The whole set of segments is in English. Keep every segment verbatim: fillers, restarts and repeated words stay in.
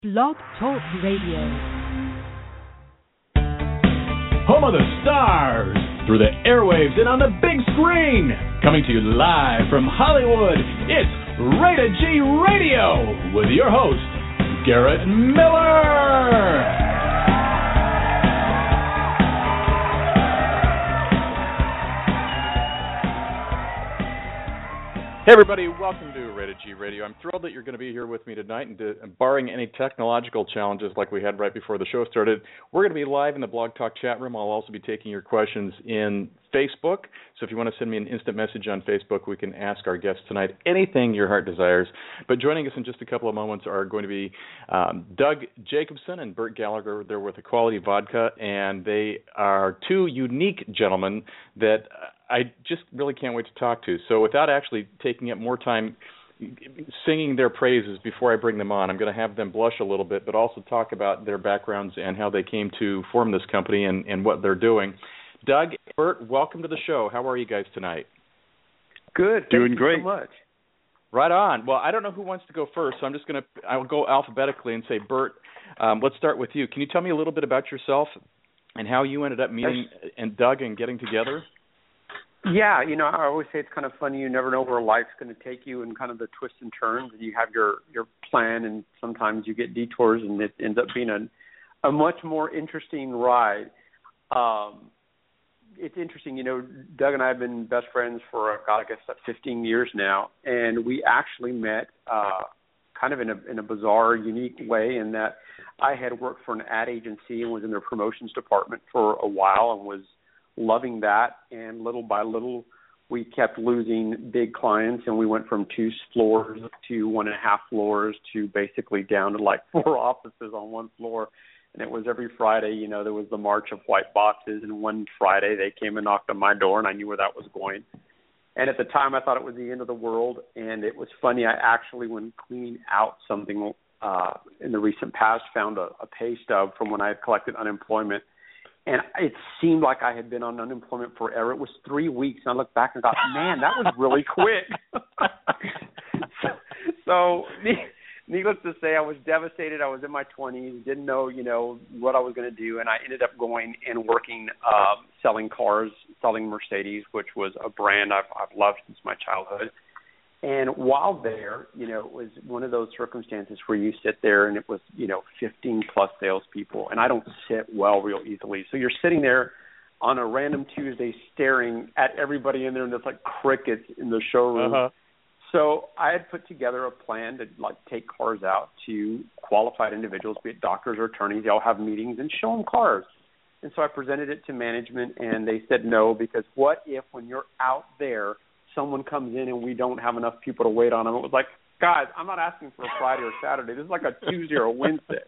Blog Talk Radio. Home of the stars, through the airwaves and on the big screen. Coming to you live from Hollywood, it's Rated G Radio with your host, Garrett Miller. Hey everybody, welcome to Rated G Radio. I'm thrilled that you're going to be here with me tonight, and, to, and barring any technological challenges like we had right before the show started, we're going to be live in the Blog Talk chat room. I'll also be taking your questions in Facebook, so if you want to send me an instant message on Facebook, we can ask our guests tonight anything your heart desires. But joining us in just a couple of moments are going to be um, Doug Jacobson and Bert Gallagher. They're with Equality Vodka, and they are two unique gentlemen that I just really can't wait to talk to. So without actually taking up more time singing their praises before I bring them on, I'm going to have them blush a little bit, but also talk about their backgrounds and how they came to form this company and, and what they're doing. Doug, Bert, welcome to the show. How are you guys tonight? Good. Thank Doing you great. so much. Right on. Well, I don't know who wants to go first, so I'm just going to, I'll go alphabetically and say, Bert, um, let's start with you. Can you tell me a little bit about yourself and how you ended up meeting yes. and Doug and getting together? Yeah, you know, I always say it's kind of funny. You never know where life's going to take you and kind of the twists and turns. And you have your, your plan, and sometimes you get detours, and it ends up being a, a much more interesting ride. Um, it's interesting, you know, Doug and I have been best friends for, God, I guess, about fifteen years now. And we actually met uh, kind of in a, in a bizarre, unique way in that I had worked for an ad agency and was in their promotions department for a while and was loving that, and little by little we kept losing big clients, and we went from two floors to one and a half floors to basically down to like four offices on one floor. And it was every Friday, you know, there was the March of White Boxes, and one Friday they came and knocked on my door, and I knew where that was going. And at the time I thought it was the end of the world, and it was funny, I actually, when cleaning out something uh, in the recent past, found a, a pay stub from when I had collected unemployment. And it seemed like I had been on unemployment forever. It was three weeks, and I looked back and thought, man, that was really quick. so, needless to say, I was devastated. I was in my twenties, didn't know, you know, what I was going to do, and I ended up going and working, um, selling cars, selling Mercedes, which was a brand I've, I've loved since my childhood. And while there, you know, it was one of those circumstances where you sit there and it was, you know, fifteen plus salespeople, and I don't sit well real easily. So you're sitting there on a random Tuesday staring at everybody in there, and there's like crickets in the showroom. Uh-huh. So I had put together a plan to like take cars out to qualified individuals, be it doctors or attorneys. They all have meetings and show them cars. And so I presented it to management, and they said no, because what if when you're out there, someone comes in and we don't have enough people to wait on them? It was like, guys, I'm not asking for a Friday or Saturday. This is like a Tuesday or a Wednesday.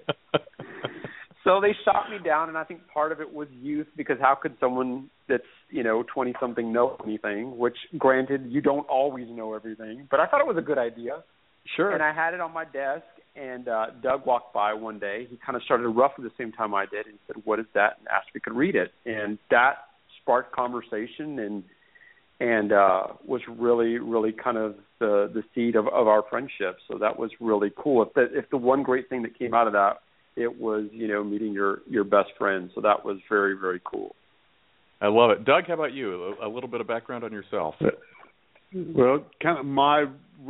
So they shot me down, and I think part of it was youth, because how could someone that's, you know, twenty-something know anything, which, granted, you don't always know everything. But I thought it was a good idea. Sure. And I had it on my desk, and uh, Doug walked by one day. He kind of started roughly the same time I did and said, what is that? And asked if we could read it. And that sparked conversation and and uh, was really, really kind of the, the seed of, of our friendship. So that was really cool. If the, if the one great thing that came out of that, it was, you know, meeting your, your best friend. So that was very, very cool. I love it. Doug, how about you? A, a little bit of background on yourself. Well, kind of my,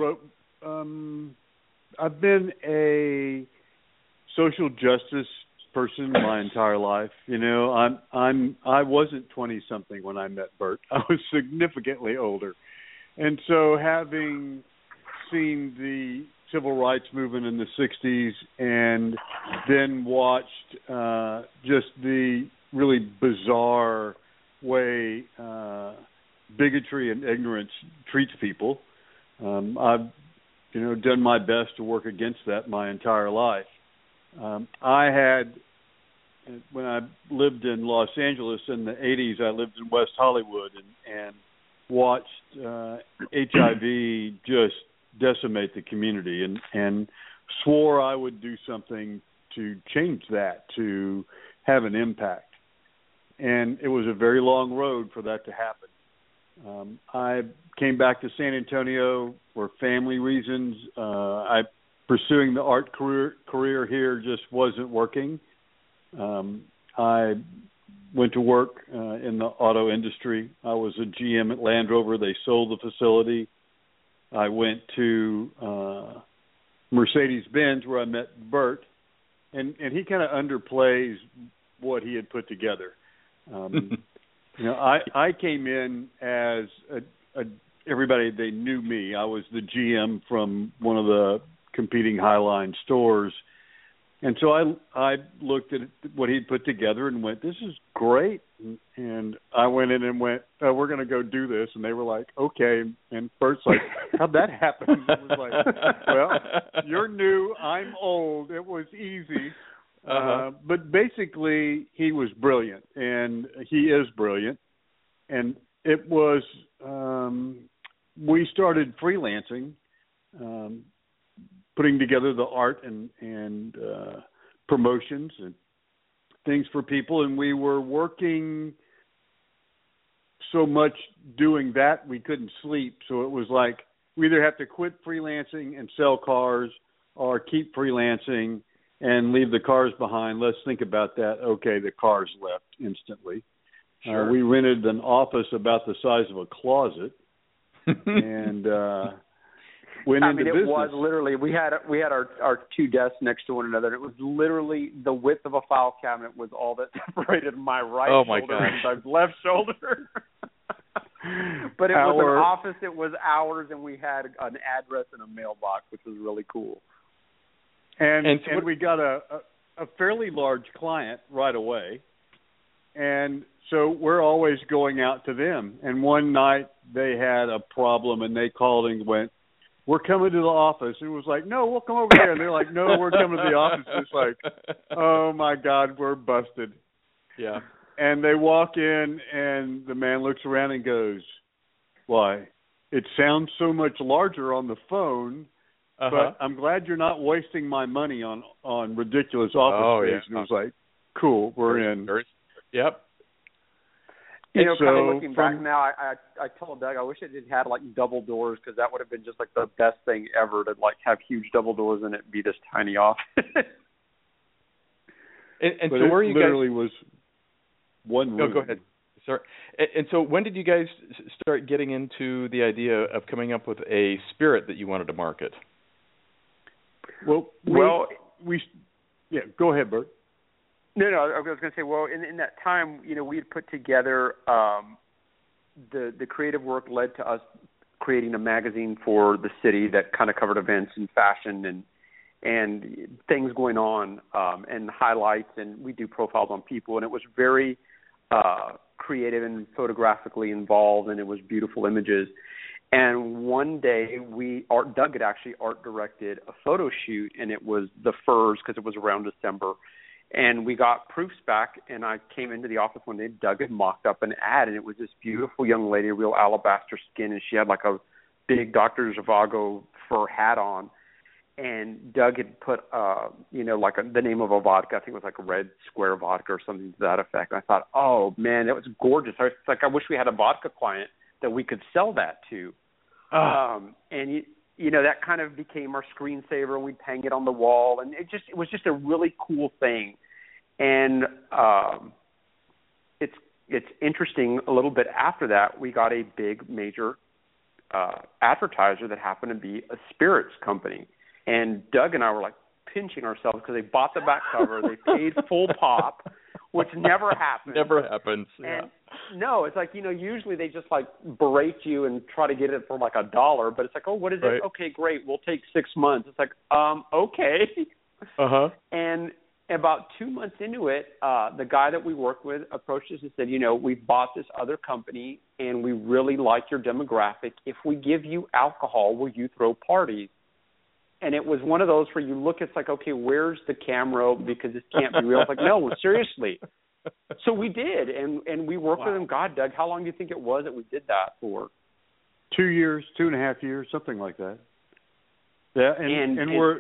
um, I've been a social justice person my entire life. You know, I'm I'm I wasn't twenty something when I met Bert. I was significantly older. And so having seen the civil rights movement in the sixties and then watched uh, just the really bizarre way uh, bigotry and ignorance treats people, um, I've you know done my best to work against that my entire life. Um, I had, when I lived in Los Angeles in the eighties, I lived in West Hollywood and, and watched uh, H I V just decimate the community, and, and swore I would do something to change that, to have an impact. And it was a very long road for that to happen. Um, I came back to San Antonio for family reasons. Uh, I pursuing the art career career here just wasn't working. Um, I went to work uh, in the auto industry. I was a G M at Land Rover. They sold the facility. I went to uh, Mercedes-Benz where I met Bert, and, and he kind of underplays what he had put together. Um, you know, I, I came in as a, a everybody, they knew me. I was the G M from one of the competing Highline stores. And so I I looked at what he'd put together and went, this is great. And, and I went in and went, oh, we're going to go do this. And they were like, okay. And Bert's like, how'd that happen? It was like, well, you're new, I'm old. It was easy. Uh-huh. Uh, but basically, he was brilliant, and he is brilliant. And it was, um, we started freelancing, um, putting together the art and, and uh, promotions and things for people. And we were working so much doing that we couldn't sleep. So it was like we either have to quit freelancing and sell cars or keep freelancing and leave the cars behind. Let's think about that. Okay, the cars left instantly. Sure. Uh, we rented an office about the size of a closet, and uh, went I into mean, it business. was literally we had we had our, our two desks next to one another. It was literally the width of a file cabinet was all that separated my right oh my shoulder gosh. and my left shoulder. But it Our, was an office. It was ours, and we had an address and a mailbox, which was really cool. And and, so and what, we got a, a a fairly large client right away, and so we're always going out to them. And one night they had a problem, and they called and went, we're coming to the office. And it was like, no, we'll come over here. And they're like, no, we're coming to the office. It's like, oh, my God, we're busted. Yeah. And they walk in, and the man looks around and goes, why, it sounds so much larger on the phone, uh-huh. but I'm glad you're not wasting my money on, on ridiculous office oh, space. Yeah. And it was like, cool, we're very, in. Very, yep. You know, so kind of looking from, back now, I, I I told Doug I wish it had had like double doors, because that would have been just like the best thing ever to like have huge double doors and it be this tiny office. and and but so it where you literally guys? was one No, room. go ahead. Sorry. And, and so when did you guys start getting into the idea of coming up with a spirit that you wanted to market? Well, we, well, we yeah. Go ahead, Bert. No, no, I was going to say, well, in, in that time, you know, we had put together um, the the creative work led to us creating a magazine for the city that kind of covered events and fashion and and things going on um, and highlights, and we do profiles on people, and it was very uh, creative and photographically involved, and it was beautiful images. And one day, we art, Doug had actually art directed a photo shoot, and it was the furs because it was around December. And we got proofs back, and I came into the office one day. Doug had mocked up an ad, and it was this beautiful young lady, real alabaster skin, and she had like a big Doctor Zhivago fur hat on. And Doug had put, uh, you know, like a, the name of a vodka. I think it was like a Red Square vodka or something to that effect. And I thought, oh, man, that was gorgeous. I was like, I wish we had a vodka client that we could sell that to. Um, and, you, you know, that kind of became our screensaver, and we'd hang it on the wall. And it just it was just a really cool thing. And um, it's it's interesting, a little bit after that, we got a big major uh, advertiser that happened to be a spirits company. And Doug and I were like pinching ourselves because they bought the back cover, they paid full pop, which never happens. Never happens. Yeah. And no, it's like, you know, usually they just like berate you and try to get it for like a dollar, but it's like, oh, what is right. it? Okay, great, we'll take six months. It's like, um, okay. Uh-huh. And about two months into it, uh, the guy that we worked with approached us and said, you know, we bought this other company and we really like your demographic. If we give you alcohol, will you throw parties? And it was one of those where you look, it's like, okay, where's the camera? Because this can't be real. It's like, no, seriously. So we did, and, and we worked wow. with them. God, Doug, how long do you think it was that we did that for? Two years, two and a half years, something like that. Yeah, and, and, and, and we're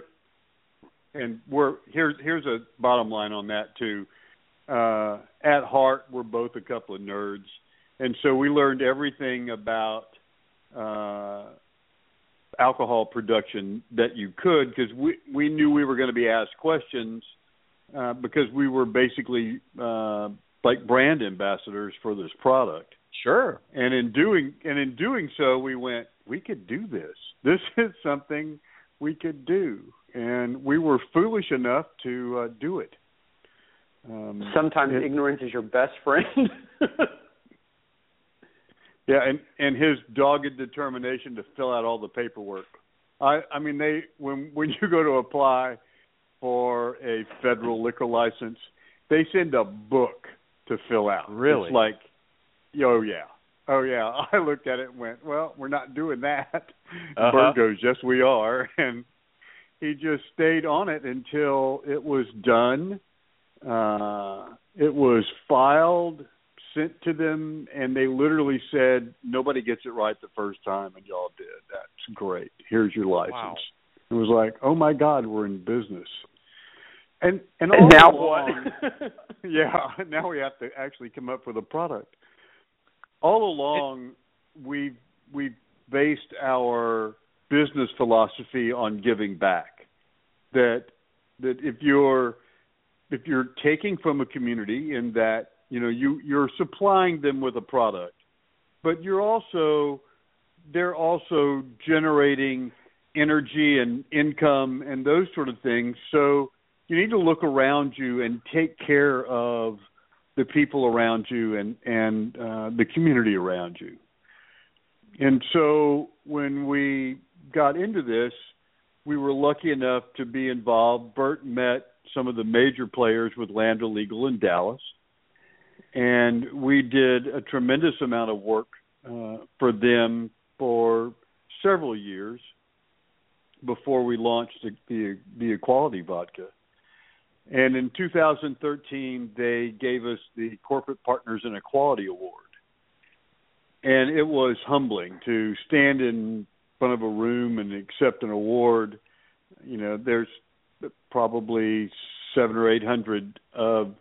and we're here's here's a bottom line on that too. Uh, at heart, we're both a couple of nerds, and so we learned everything about uh, alcohol production that you could, because we we knew we were going to be asked questions uh, because we were basically uh, like brand ambassadors for this product. Sure. And in doing and in doing so, we went, we could do this. This is something we could do, and we were foolish enough to uh, do it. Um, Sometimes it, ignorance is your best friend. Yeah, and, and his dogged determination to fill out all the paperwork. I I mean, they when when you go to apply for a federal liquor license, they send a book to fill out. Really? It's like, oh yeah, oh yeah. I looked at it and went, well, we're not doing that. Uh-huh. Bert goes, yes, we are, and he just stayed on it until it was done. Uh, it was filed, sent to them, and they literally said, nobody gets it right the first time, and y'all did. That's great. Here's your license. Wow. It was like, oh my God, we're in business. And and, all and now along, what? yeah, now we have to actually come up with a product. All along, we we based our business philosophy on giving back. That that if you're if you're taking from a community in that, you know, you, you're supplying them with a product, but you're also, they're also generating energy and income and those sort of things. So you need to look around you and take care of the people around you and, and uh, the community around you. And so when we got into this, we were lucky enough to be involved. Bert met some of the major players with Lambda Legal in Dallas. And we did a tremendous amount of work uh, for them for several years before we launched the, the, the Equality Vodka. And in two thousand thirteen, they gave us the Corporate Partners in Equality Award. And it was humbling to stand in front of a room and accept an award. You know, there's probably seven or eight hundred of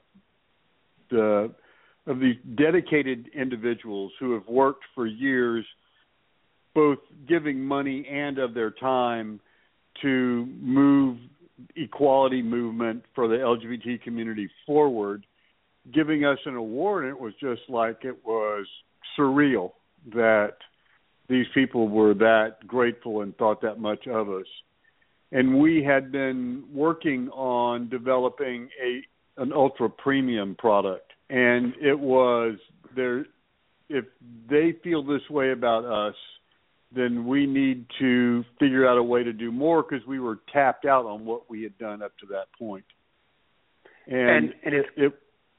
the of these dedicated individuals who have worked for years, both giving money and of their time to move equality movement for the L G B T community forward, giving us an award. And it was just like, it was surreal that these people were that grateful and thought that much of us. And we had been working on developing a an ultra premium product. And it was there. If they feel this way about us, then we need to figure out a way to do more, because we were tapped out on what we had done up to that point. And, and, and it's, it,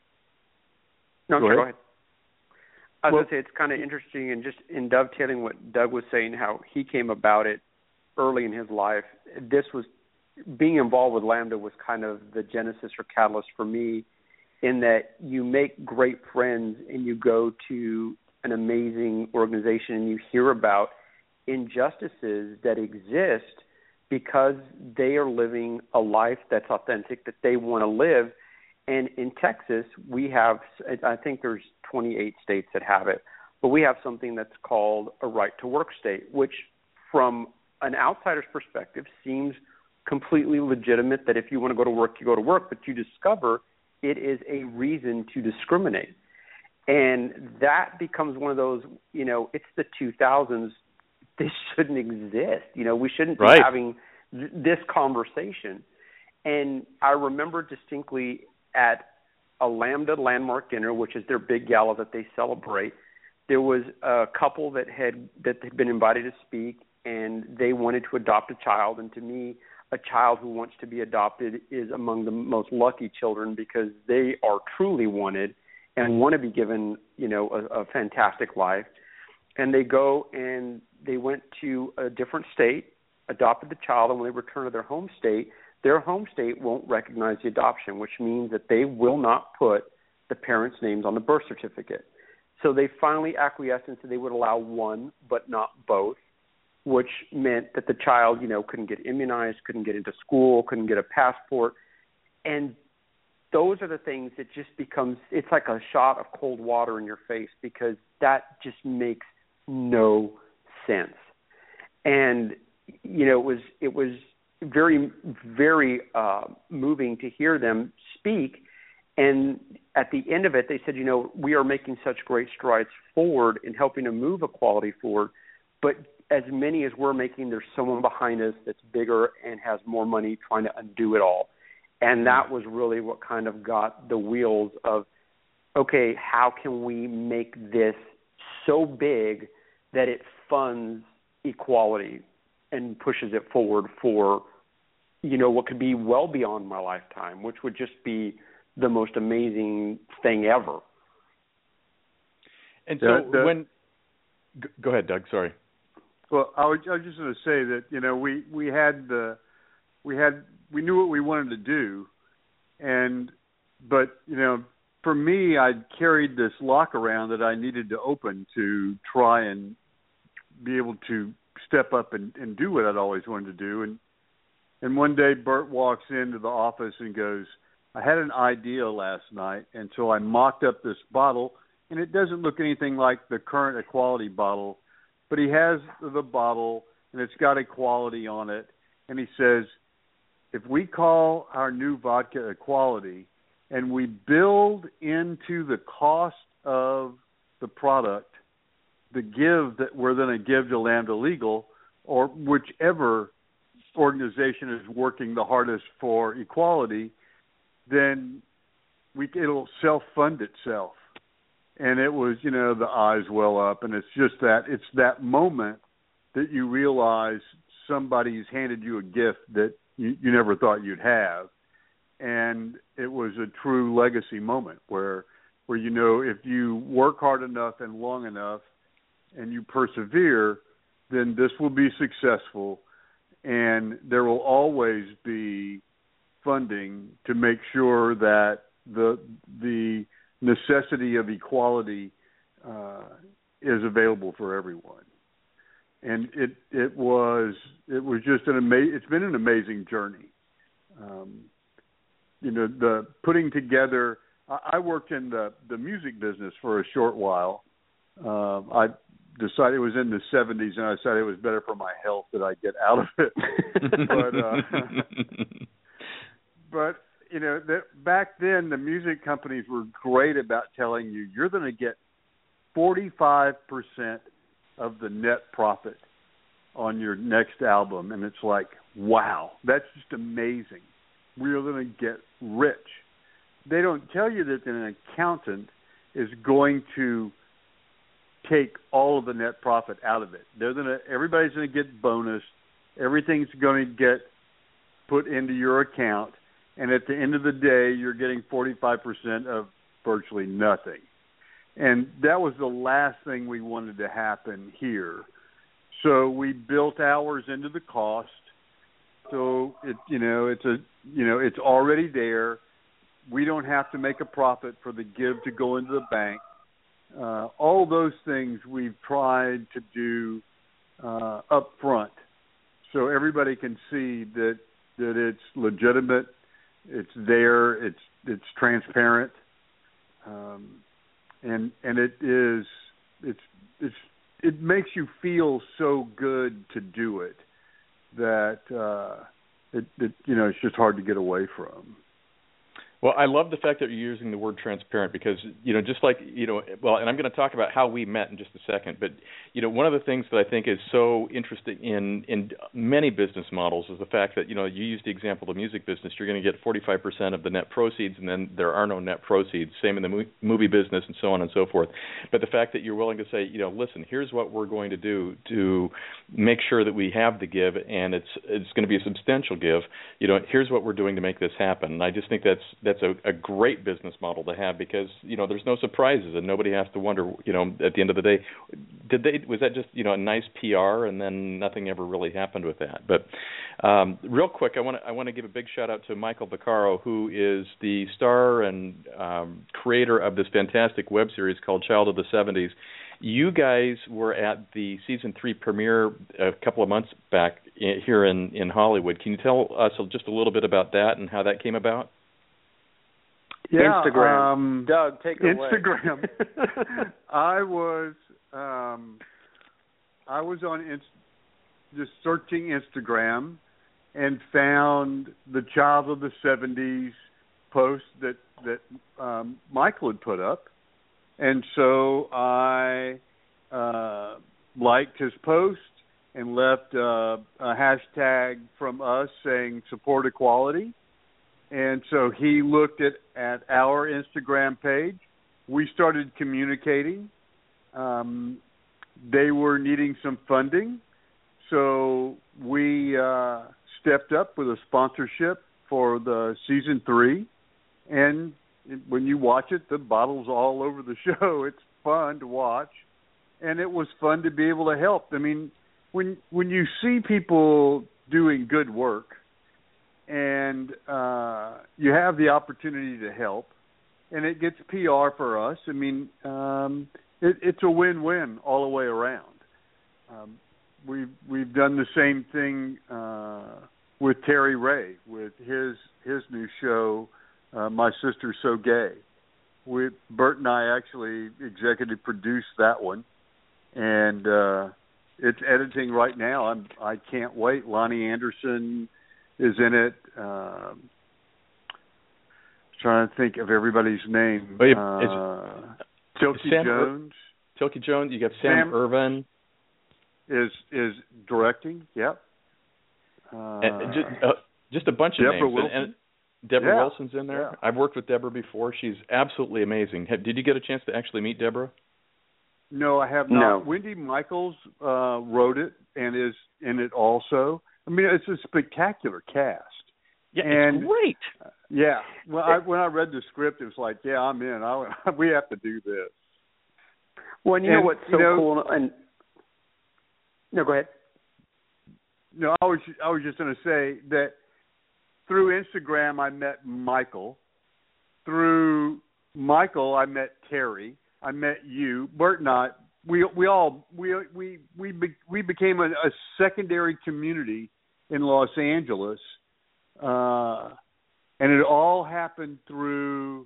no, go sure, ahead. go ahead. I was Well, going to say, it's kind of interesting, and just in dovetailing what Doug was saying, how he came about it early in his life. This was, being involved with Lambda was kind of the genesis or catalyst for me, in that you make great friends and you go to an amazing organization and you hear about injustices that exist because they are living a life that's authentic, that they want to live. And in Texas, we have, I think there's twenty-eight states that have it, but we have something that's called a right to work state, which from an outsider's perspective seems completely legitimate, that if you want to go to work, you go to work, but you discover it is a reason to discriminate. And that becomes one of those, you know, it's the two thousands. This shouldn't exist. You know, we shouldn't be right. having th- this conversation. And I remember distinctly at a Lambda landmark dinner, which is their big gala that they celebrate, there was a couple that had that had been invited to speak, and they wanted to adopt a child. And to me, a child who wants to be adopted is among the most lucky children, because they are truly wanted and want to be given, you know, a, a fantastic life. And they go and they went to a different state, adopted the child, and when they return to their home state, their home state won't recognize the adoption, which means that they will not put the parents' names on the birth certificate. So they finally acquiesced and said they would allow one but not both, which meant that the child, you know, couldn't get immunized, couldn't get into school, couldn't get a passport. And those are the things that just becomes, it's like a shot of cold water in your face, because that just makes no sense. And you know, it was it was very very uh, moving to hear them speak. And at the end of it, they said, you know, we are making such great strides forward in helping to move equality forward, but as many as we're making, there's someone behind us that's bigger and has more money trying to undo it all. And that was really what kind of got the wheels of, okay, how can we make this so big that it funds equality and pushes it forward for, you know, what could be well beyond my lifetime, which would just be the most amazing thing ever. And so the, the, when – go ahead, Doug, sorry. Well, I was, I was just going to say that, you know, we, we had the – we had we knew what we wanted to do, and but, you know, for me, I'd carried this lock around that I needed to open to try and be able to step up and, and do what I'd always wanted to do. And and one day Bert walks into the office and goes, I had an idea last night, and so I mocked up this bottle, and it doesn't look anything like the current Equality bottle, but he has the bottle, and it's got Equality on it, and he says, if we call our new vodka Equality and we build into the cost of the product the give that we're going to give to Lambda Legal or whichever organization is working the hardest for equality, then we it'll self-fund itself. And it was, you know, the eyes well up, and it's just that it's that moment that you realize somebody's handed you a gift that you, you never thought you'd have. And it was a true legacy moment where, where, you know, if you work hard enough and long enough and you persevere, then this will be successful, and there will always be funding to make sure that the the necessity of equality uh, is available for everyone. And it it was it was just an ama- it's been an amazing journey. Um, you know, the putting together. I, I worked in the the music business for a short while. Uh, I decided it was in the seventies, and I decided it was better for my health that I get out of it. but uh, but you know, the, back then the music companies were great about telling you you're going to get forty-five percent of the net profit on your next album, and it's like, wow, that's just amazing. We're going to get rich. They don't tell you that an accountant is going to take all of the net profit out of it. They're going to, everybody's going to get bonus. Everything's going to get put into your account, and at the end of the day, you're getting forty-five percent of virtually nothing. And that was the last thing we wanted to happen here. So we built hours into the cost. So it, you know, it's a, you know, it's already there. We don't have to make a profit for the give to go into the bank. Uh, all those things we've tried to do uh, up front, so everybody can see that that it's legitimate, it's there, it's it's transparent, um, and and it is it's it's it makes you feel so good to do it that uh, it, it you know it's just hard to get away from. Well, I love the fact that you're using the word transparent because, you know, just like, you know, well, and I'm going to talk about how we met in just a second, but, you know, one of the things that I think is so interesting in, in many business models is the fact that, you know, you used the example of the music business, you're going to get forty-five percent of the net proceeds, and then there are no net proceeds, same in the mo- movie business and so on and so forth. But the fact that you're willing to say, you know, listen, here's what we're going to do to make sure that we have the give, and it's it's going to be a substantial give, you know, here's what we're doing to make this happen. And I just think that's, that's That's a, a great business model to have because, you know, there's no surprises and nobody has to wonder, you know, at the end of the day, did they, was that just, you know, a nice P R and then nothing ever really happened with that. But um, real quick, I want to I want to give a big shout out to Michael Vaccaro, who is the star and um, creator of this fantastic web series called Child of the seventies. You guys were at the season three premiere a couple of months back here in, in Hollywood. Can you tell us just a little bit about that and how that came about? Yeah, Instagram. Um, Doug, take it Instagram. away. I was um, I was on Inst- just searching Instagram and found the Child of the seventies post that that um, Michael had put up, and so I uh, liked his post and left uh, a hashtag from us saying support equality. And so he looked at, at our Instagram page. We started communicating. Um, they were needing some funding, so we uh, stepped up with a sponsorship for the season three. And when you watch it, the bottle's all over the show. It's fun to watch, and it was fun to be able to help. I mean, when when you see people doing good work and uh, you have the opportunity to help, and it gets P R for us, I mean, um, it, it's a win-win all the way around. Um, we've we've done the same thing uh, with Terry Ray with his his new show. Uh, My Sister's So Gay. We, Bert and I actually executive produced that one, and uh, it's editing right now. I'm, I can't wait. Lonnie Anderson is in it. Um, trying to think of everybody's name. Wait, uh, Tilky Sam Jones. Ir- Tilky Jones. You got Sam, Sam Irvin. Is is directing? Yep. Uh, And just, uh, just a bunch of Deborah names. Wilson. And, and Deborah Yeah. Wilson's in there. Yeah. I've worked with Deborah before. She's absolutely amazing. Have, did you get a chance to actually meet Deborah? No, I have not. No. Wendy Michaels uh, wrote it and is in it also. I mean, it's a spectacular cast. Yeah, and, it's great. Yeah. When I when I read the script, it was like, yeah, I'm in. I, we have to do this. Well, and you and, know what's so you know, cool? And no, go ahead. No, I was I was just going to say that through Instagram I met Michael. Through Michael I met Terry. I met you, Bert and I. We we all we we we be, we became a, a secondary community in Los Angeles, uh, and it all happened through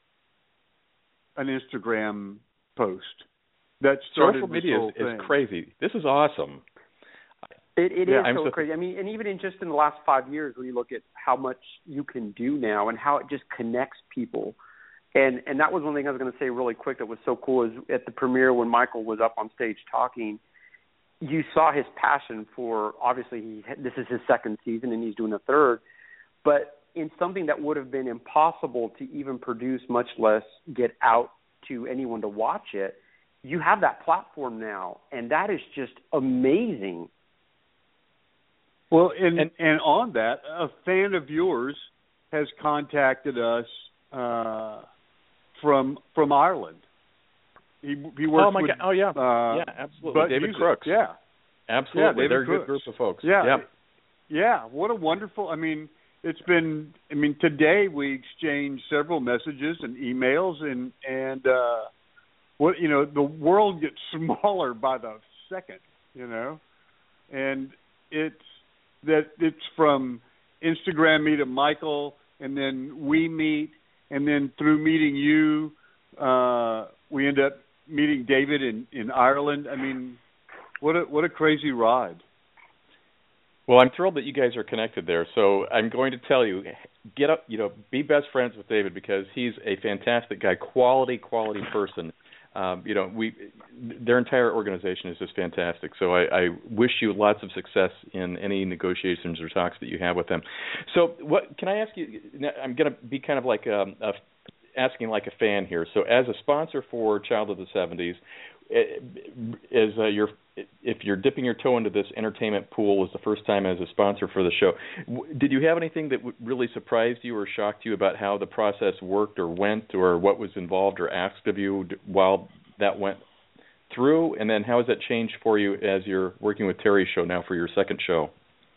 an Instagram post that started Social this media whole is, is thing. crazy. This is awesome. It, it Yeah, is I'm so, so- crazy. I mean, and even in just in the last five years, when you look at how much you can do now and how it just connects people, and and that was one thing I was going to say really quick that was so cool is at the premiere when Michael was up on stage talking, you saw his passion for, obviously he this is his second season and he's doing a third, but in something that would have been impossible to even produce, much less get out to anyone to watch it, you have that platform now, and that is just amazing. Well, and, and and on that, a fan of yours has contacted us uh, from from Ireland. He he works Oh my with, God! Oh yeah, uh, yeah, absolutely. Butt David Music. Crooks. Yeah, absolutely. Yeah, David They're a Crooks. good group of folks. Yeah, yeah. yeah. What a wonderful. I mean, it's been. I mean, today we exchanged several messages and emails, and and uh, what you know, the world gets smaller by the second. You know, and it's. That it's from Instagram me to Michael, and then we meet, and then through meeting you, uh, we end up meeting David in, in Ireland. I mean, what a what a crazy ride. Well, I'm thrilled that you guys are connected there. So I'm going to tell you, get up, you know, be best friends with David because he's a fantastic guy, quality, quality person. Um, you know, we their entire organization is just fantastic. So I, I wish you lots of success in any negotiations or talks that you have with them. So, what can I ask you? I'm going to be kind of like a, a, asking like a fan here. So, as a sponsor for Child of the seventies, as uh, you're if you're dipping your toe into this entertainment pool was the first time as a sponsor for the show, did you have anything that really surprised you or shocked you about how the process worked or went or what was involved or asked of you while that went through? And then how has that changed for you as you're working with Terry's show now for your second show?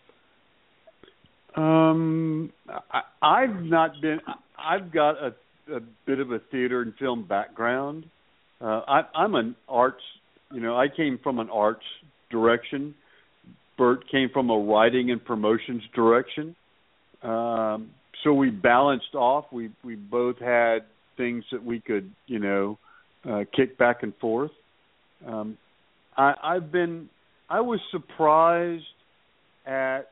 Um, I, I've not been. I've got a, a bit of a theater and film background. Uh, I, I'm an arts. You know, I came from an arts direction. Bert came from a writing and promotions direction. Um, so we balanced off. We we both had things that we could, you know, uh, kick back and forth. Um, I, I've been. I was surprised at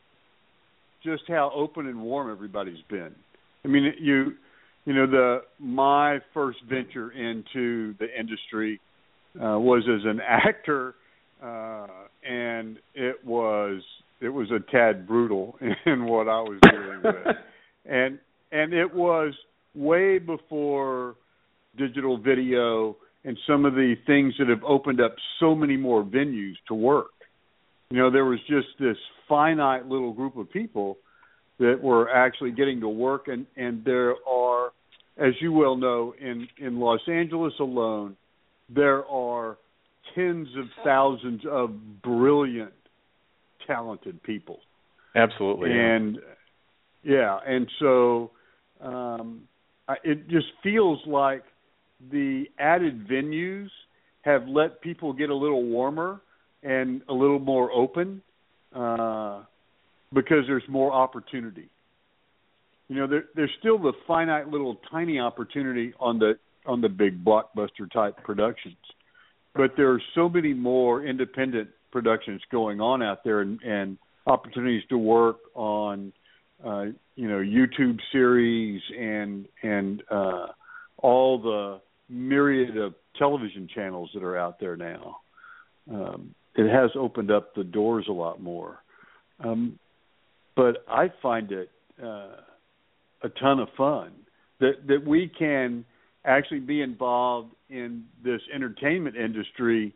just how open and warm everybody's been. I mean, you you know, the my first venture into the industry uh, was as an actor, uh, and it was it was a tad brutal in what I was dealing with, and and it was way before digital video and some of the things that have opened up so many more venues to work. You know, there was just this finite little group of people that were actually getting to work, and, and there are, as you well know, in, in Los Angeles alone, there are tens of thousands of brilliant, talented people. Absolutely. And, yeah, and so um, I, it just feels like the added venues have let people get a little warmer and a little more open uh, because there's more opportunity. You know, there, there's still the finite little tiny opportunity on the on the big blockbuster type productions, but there are so many more independent productions going on out there, and, and opportunities to work on, uh, you know, YouTube series and and uh, all the myriad of television channels that are out there now. Um, it has opened up the doors a lot more. Um, but I find it uh, a ton of fun that, that we can actually be involved in this entertainment industry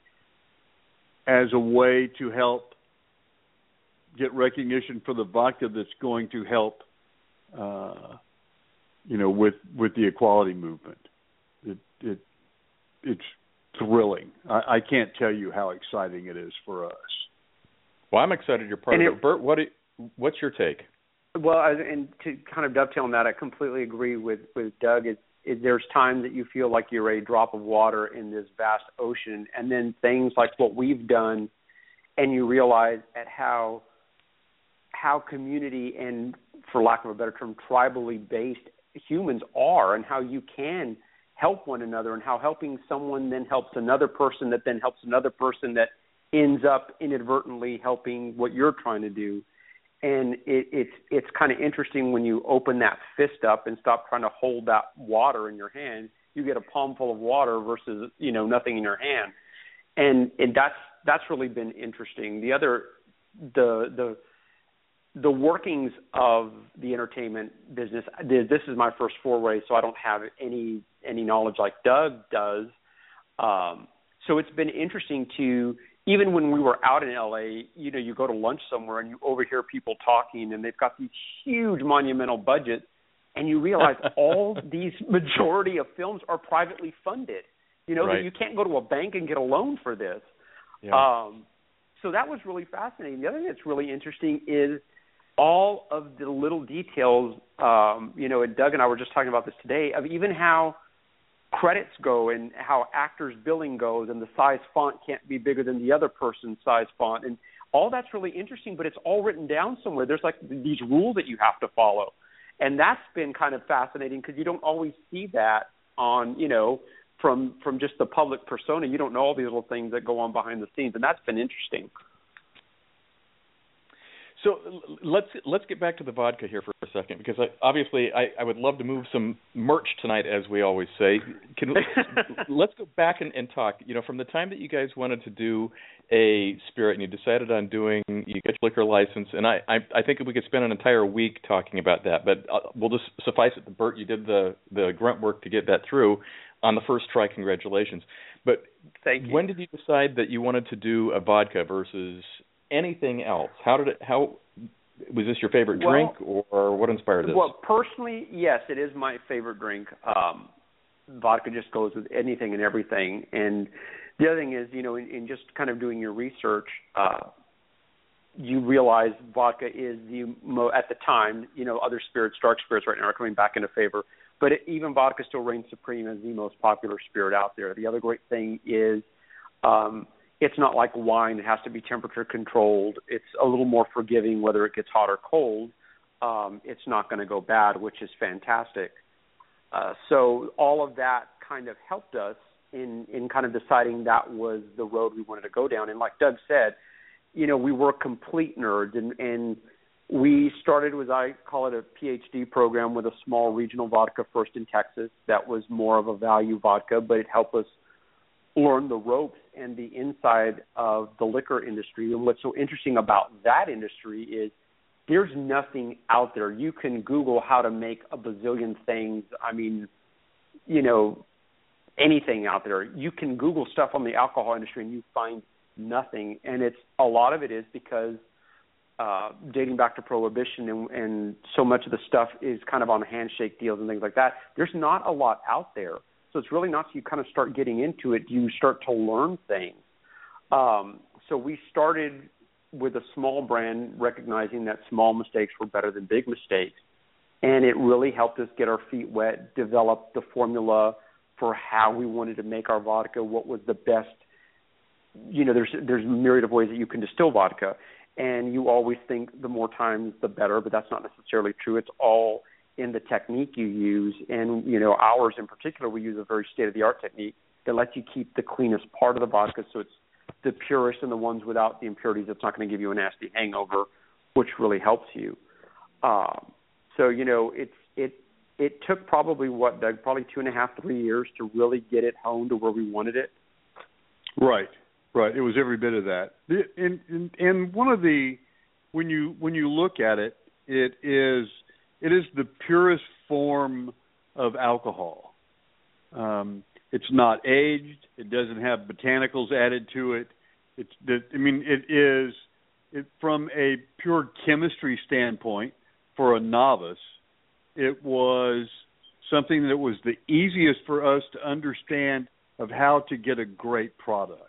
as a way to help get recognition for the vodka that's going to help, uh, you know, with, with the equality movement. It, it it's thrilling. I, I can't tell you how exciting it is for us. Well, I'm excited you're part and of it. it. Bert, what do you, what's your take? Well, and to kind of dovetail on that, I completely agree with, with Doug. Is, is there's times that you feel like you're a drop of water in this vast ocean, and then things like what we've done, and you realize at how how community and, for lack of a better term, tribally based humans are, and how you can help one another, and how helping someone then helps another person that then helps another person that ends up inadvertently helping what you're trying to do. And it, it's it's kind of interesting when you open that fist up and stop trying to hold that water in your hand. You get a palm full of water versus, you know, nothing in your hand. And and that's that's really been interesting. The other the the the workings of the entertainment business, this is my first foray, so I don't have any any knowledge like Doug does. Um, so it's been interesting to, even when we were out in L A, you know, you go to lunch somewhere and you overhear people talking, and they've got these huge monumental budgets, and you realize all these majority of films are privately funded. You know, right. that you can't go to a bank and get a loan for this. Yeah. Um, so that was really fascinating. The other thing that's really interesting is all of the little details, um, you know, and Doug and I were just talking about this today, of even how credits go and how actors' billing goes, and the size font can't be bigger than the other person's size font. And all that's really interesting, but it's all written down somewhere. There's like these rules that you have to follow. And that's been kind of fascinating because you don't always see that on, you know, from from just the public persona. You don't know all these little things that go on behind the scenes, and that's been interesting. So let's let's get back to the vodka here for a second, because I, obviously I, I would love to move some merch tonight, as we always say. Can let's go back and, and talk. You know, from the time that you guys wanted to do a spirit and you decided on doing, you get your liquor license, and I, I, I think we could spend an entire week talking about that. But we'll just suffice it, Bert, you did the the grunt work to get that through on the first try. Congratulations. But thank you. When did you decide that you wanted to do a vodka versus anything else? How did it, how, was this your favorite well, drink, or what inspired this? Well, personally, yes, it is my favorite drink. Um, vodka just goes with anything and everything. And the other thing is, you know, in, in just kind of doing your research, uh, you realize vodka is the, mo- at the time, you know, other spirits, dark spirits right now are coming back into favor. But it, even vodka still reigns supreme as the most popular spirit out there. The other great thing is, um, it's not like wine. It has to be temperature controlled. It's a little more forgiving whether it gets hot or cold. Um, it's not going to go bad, which is fantastic. Uh, so all of that kind of helped us in, in kind of deciding that was the road we wanted to go down. And like Doug said, you know, we were complete nerds, and, and we started with, I call it a P H D program with a small regional vodka first in Texas. That was more of a value vodka, but it helped us learn the ropes and the inside of the liquor industry. And what's so interesting about that industry is there's nothing out there. You can Google how to make a bazillion things. I mean, you know, anything out there. You can Google stuff on the alcohol industry and you find nothing. And it's a lot of it is because uh, dating back to Prohibition and, and so much of the stuff is kind of on handshake deals and things like that. There's not a lot out there. So it's really not so you kind of start getting into it. You start to learn things. Um, so we started with a small brand, recognizing that small mistakes were better than big mistakes. And it really helped us get our feet wet, develop the formula for how we wanted to make our vodka, what was the best. You know, there's there's a myriad of ways that you can distill vodka. And you always think the more times the better, but that's not necessarily true. It's all in the technique you use. And, you know, ours in particular, we use a very state-of-the-art technique that lets you keep the cleanest part of the vodka, so it's the purest and the ones without the impurities. It's not going to give you a nasty hangover, which really helps you. Um, so, you know, it's it it took probably, what, Doug, probably two and a half, three years to really get it honed to where we wanted it. Right, right. It was every bit of that. And, and, and one of the, when you when you look at it, it is it is the purest form of alcohol. Um, it's not aged. It doesn't have botanicals added to it. It's I mean, it is it, from a pure chemistry standpoint for a novice. It was something that was the easiest for us to understand of how to get a great product,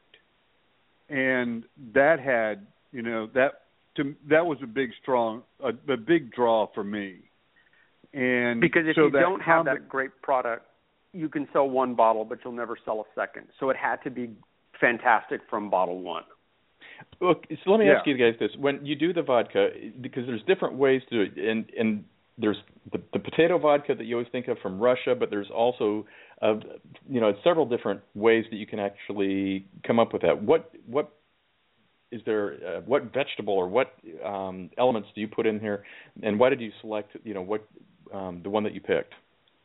and that had you know that to that was a big strong a, a big draw for me. And because if so you that don't have com- that great product, you can sell one bottle, but you'll never sell a second. So it had to be fantastic from bottle one. Look, so let me yeah. ask you guys this: when you do the vodka, because there's different ways to do it, and and there's the, the potato vodka that you always think of from Russia, but there's also uh, you know several different ways that you can actually come up with that. What what is there? Uh, what vegetable or what um, elements do you put in here, and why did you select you know what um, the one that you picked?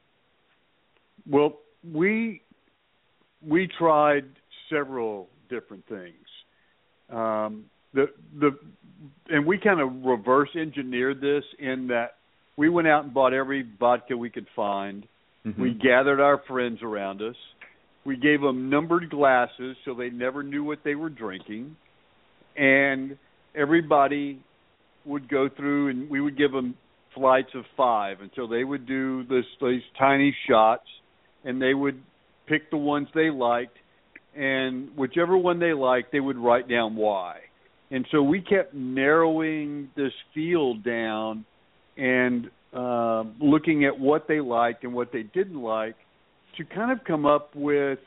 Well, we we tried several different things. Um, the the and we kind of reverse engineered this in that we went out and bought every vodka we could find. Mm-hmm. We gathered our friends around us. We gave them numbered glasses so they never knew what they were drinking, and everybody would go through and we would give them flights of five until they would do this these tiny shots. And they would pick the ones they liked, and whichever one they liked, they would write down why. And so we kept narrowing this field down and uh, looking at what they liked and what they didn't like to kind of come up with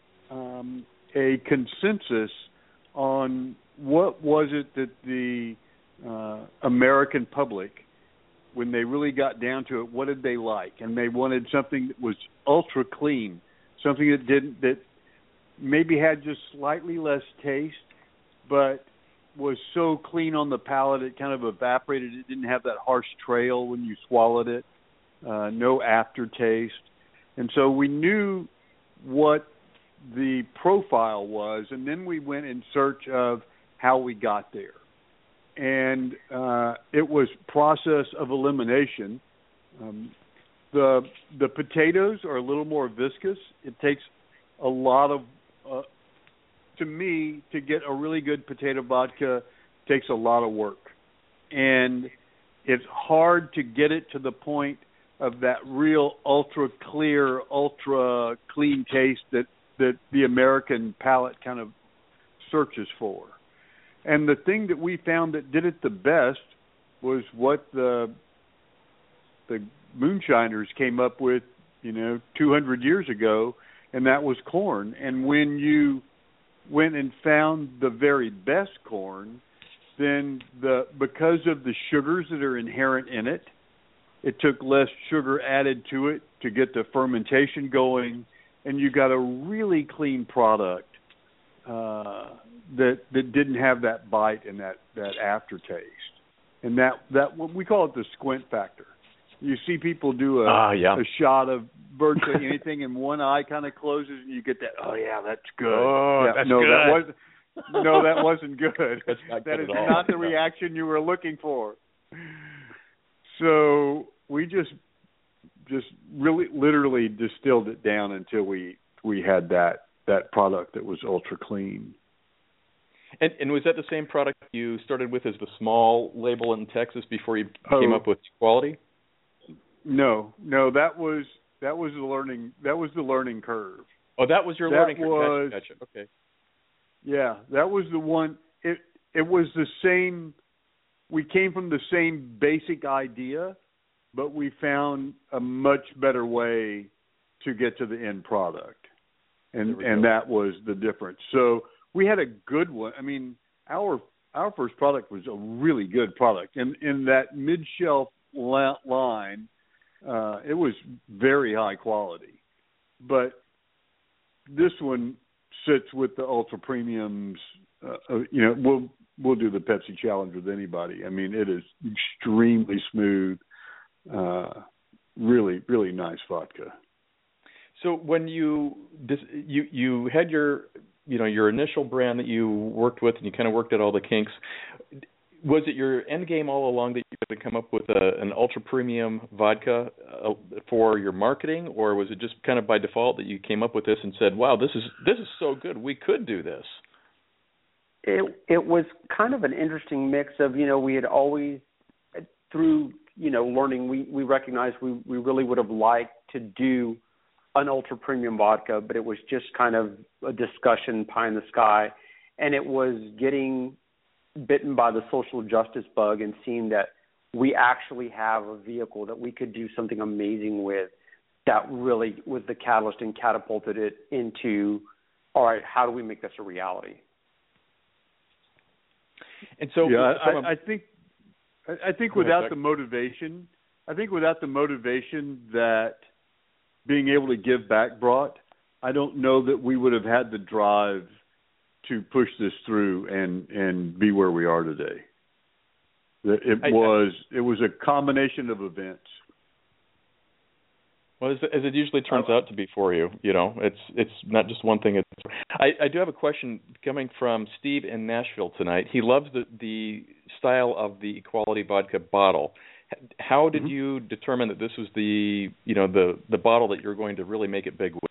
um, a consensus on what was it that the uh, American public, when they really got down to it, what did they like? And they wanted something that was ultra clean, something that didn't that maybe had just slightly less taste, but was so clean on the palate it kind of evaporated. It didn't have that harsh trail when you swallowed it, uh, no aftertaste. And so we knew what the profile was, and then we went in search of how we got there. And uh, it was process of elimination. Um, the the potatoes are a little more viscous. It takes a lot of, uh, to me, to get a really good potato vodka, takes a lot of work. And it's hard to get it to the point of that real ultra clear, ultra clean taste that, that the American palate kind of searches for. And the thing that we found that did it the best was what the the moonshiners came up with, you know, two hundred years ago, and that was corn. And when you went and found the very best corn, then the because of the sugars that are inherent in it, it took less sugar added to it to get the fermentation going, and you got a really clean product. Uh, that that didn't have that bite and that, that aftertaste, and that that we call it the squint factor. You see people do a, uh, yeah. a shot of virtually anything, and one eye kind of closes, and you get that. Oh yeah, that's good. Oh, yeah, that's no, good. That wasn't, no, that wasn't good. That's not that good is at all. not the reaction you were looking for. So we just just really literally distilled it down until we we had that that product that was ultra clean. And, and was that the same product you started with as the small label in Texas before you oh, came up with quality? No, no, that was that was the learning that was the learning curve. Oh, that was your that learning was, curve. Gotcha, gotcha. Okay. Yeah, that was the one. It it was the same. We came from the same basic idea, but we found a much better way to get to the end product, and and go. that was the difference. So we had a good one. I mean, our our first product was a really good product, and in that mid shelf la- line, uh, it was very high quality. But this one sits with the ultra premiums. Uh, you know, we'll we'll do the Pepsi challenge with anybody. I mean, it is extremely smooth, uh, really really nice vodka. So when you you you had your you know your initial brand that you worked with, and you kind of worked at all the kinks, was it your end game all along that you had to come up with a, an ultra premium vodka uh, for your marketing, or was it just kind of by default that you came up with this and said, "Wow, this is this is so good, we could do this"? It it was kind of an interesting mix of, you know, we had always, through, you know, learning, we, we recognized we, we really would have liked to do an ultra premium vodka, but it was just kind of a discussion pie in the sky. And it was getting bitten by the social justice bug and seeing that we actually have a vehicle that we could do something amazing with that really was the catalyst and catapulted it into, all right, how do we make this a reality? And so, yeah, a, I, I think, I think without the motivation, I think without the motivation that being able to give back brought, I don't know that we would have had the drive to push this through and, and be where we are today. It I, was it was a combination of events. Well, as, as it usually turns out to be for you, you know, it's it's not just one thing. It's, I, I do have a question coming from Steve in Nashville tonight. He loves the, the style of the Equality Vodka bottle. How did mm-hmm. you determine that this was the you know the the bottle that you're going to really make it big with?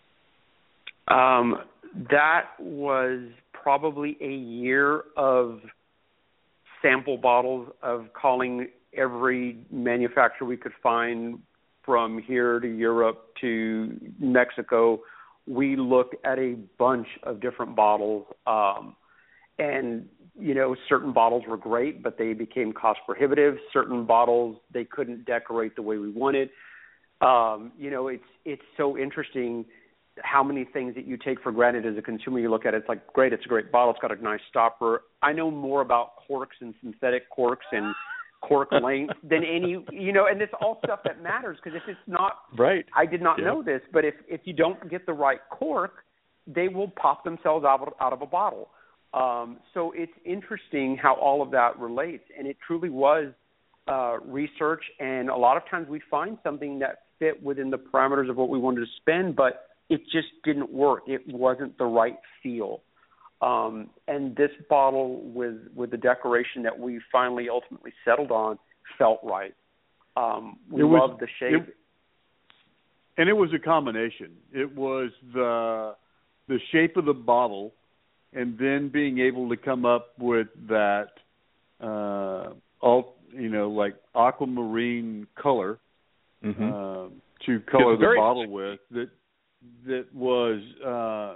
Um, that was probably a year of sample bottles, of calling every manufacturer we could find, from here to Europe to Mexico. We looked at a bunch of different bottles, um, and you know, certain bottles were great, but they became cost prohibitive. Certain bottles they couldn't decorate the way we wanted. Um, you know, it's it's so interesting how many things that you take for granted as a consumer. You look at it, it's like, great, it's a great bottle, it's got a nice stopper. I know more about corks and synthetic corks and cork length than any, you know, and it's all stuff that matters, because if it's not, right, I did not yeah. know this, but if, if you don't get the right cork, they will pop themselves out of, out of a bottle. Um, so it's interesting how all of that relates, and it truly was uh, research, and a lot of times we find something that fit within the parameters of what we wanted to spend, but it just didn't work. It wasn't the right feel. Um, and this bottle, with, with the decoration that we finally ultimately settled on, felt right. Um, we was, loved the shape. It, and it was a combination. It was the the shape of the bottle, and then being able to come up with that, uh, all you know, like aquamarine color mm-hmm. uh, to color the very- bottle with. That that was. Uh,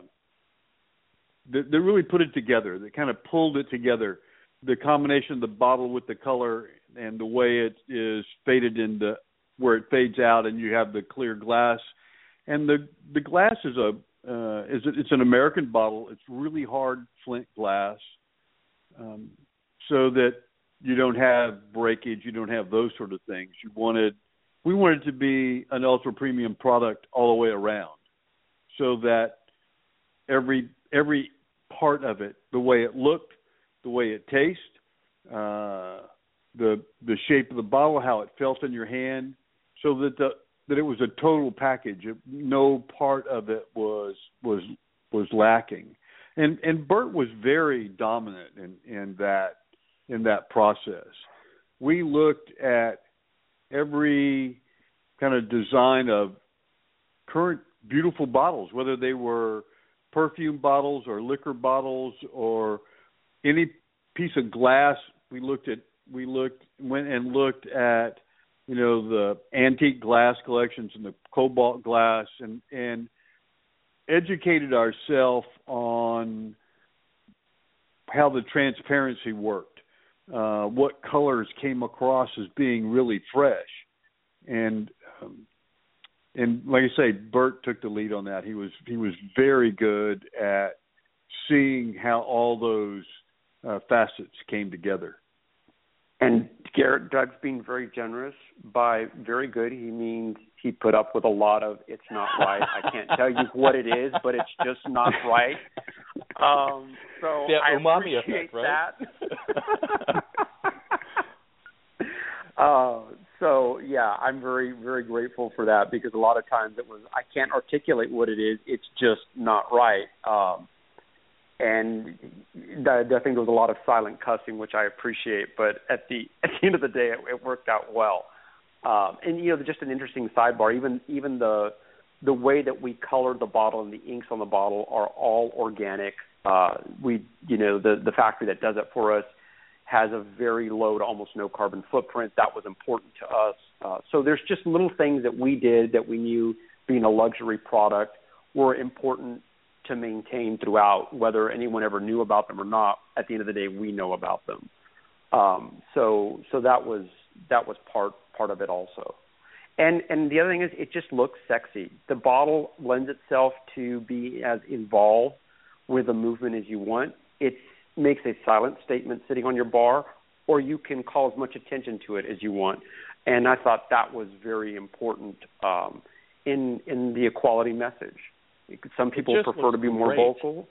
That, that really put it together, that kind of pulled it together, the combination of the bottle with the color and the way it is faded into where it fades out, and you have the clear glass. And the the glass is a uh, is a, it's an American bottle. It's really hard flint glass, um, so that you don't have breakage, you don't have those sort of things. You wanted we wanted to be an ultra premium product all the way around, so that every every part of it, the way it looked, the way it tasted, uh, the the shape of the bottle, how it felt in your hand, so that the that it was a total package. It, no part of it was was was lacking. And and Bert was very dominant in, in that in that process. We looked at every kind of design of current beautiful bottles, whether they were perfume bottles or liquor bottles or any piece of glass. We looked at we looked went and looked at, you know, the antique glass collections and the cobalt glass, and and educated ourselves on how the transparency worked, uh, what colors came across as being really fresh, and um, and like I say, Bert took the lead on that. He was he was very good at seeing how all those uh, facets came together. And Garrett, Doug's being very generous. By very good, he means he put up with a lot of it's not right. I can't tell you what it is, but it's just not right. Um, so yeah, I umami appreciate effect, right? that. uh, so, yeah, I'm very, very grateful for that, because a lot of times it was, I can't articulate what it is. It's just not right. Um, and I think there was a lot of silent cussing, which I appreciate. But at the at the end of the day, it, it worked out well. Um, and, you know, just an interesting sidebar, even even the the way that we colored the bottle and the inks on the bottle are all organic. Uh, we, you know, the, the factory that does it for us has a very low to almost no carbon footprint. That was important to us. Uh, so there's just little things that we did that we knew, being a luxury product, were important to maintain throughout, whether anyone ever knew about them or not. At the end of the day, we know about them. Um, so so that was that was part part of it also. And and the other thing is, it just looks sexy. The bottle lends itself to be as involved with the movement as you want. It makes a silent statement sitting on your bar, or you can call as much attention to it as you want. And I thought that was very important um, in in the equality message. Some people prefer to be more great. vocal.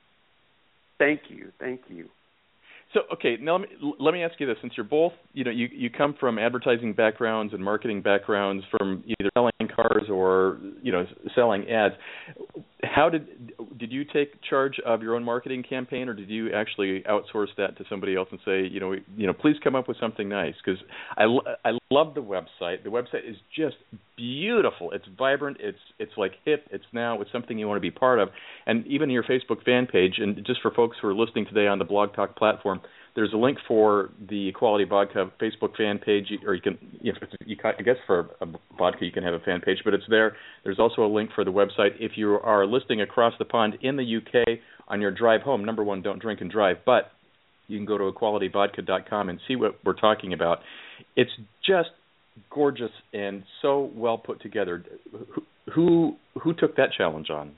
Thank you, thank you. So, okay, now let me, let me ask you this. Since you're both, you know, you, you come from advertising backgrounds and marketing backgrounds, from either selling cars or, you know, selling ads, how did did you take charge of your own marketing campaign, or did you actually outsource that to somebody else and say, you know, you know, please come up with something nice? Because I, I love the website. The website is just beautiful. It's vibrant. It's it's like hip. It's now. It's something you want to be part of. And even your Facebook fan page, and just for folks who are listening today on the Blog Talk platform, there's a link for the Equality Vodka Facebook fan page, or you can, you know, you can, I guess for a vodka you can have a fan page, but it's there. There's also a link for the website. If you are listening across the pond in the U K on your drive home, number one, don't drink and drive, but you can go to equality vodka dot com and see what we're talking about. It's just gorgeous and so well put together. Who who, who took that challenge on?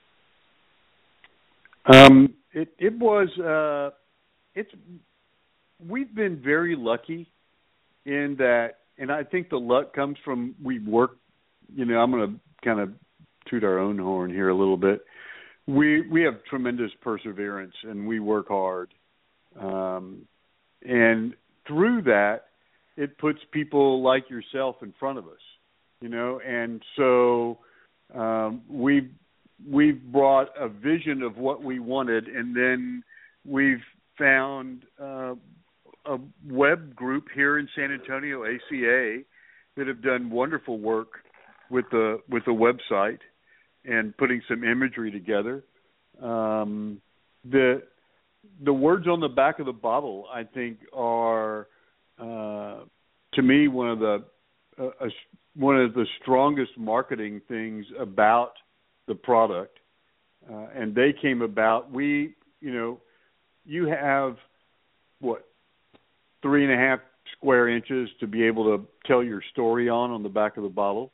Um, it it was uh, it's we've been very lucky in that, and I think the luck comes from we work. You know, I'm going to kind of toot our own horn here a little bit. We we have tremendous perseverance and we work hard, um, and through that, it puts people like yourself in front of us. You know, and so um, we've we've brought a vision of what we wanted, and then we've found uh, a web group here in San Antonio, A C A, that have done wonderful work with the with the website and putting some imagery together. Um, the the words on the back of the bottle, I think, are uh, to me one of the uh, a, one of the strongest marketing things about the product, uh, and they came about. We, you know, you have what three and a half square inches to be able to tell your story on on the back of the bottle,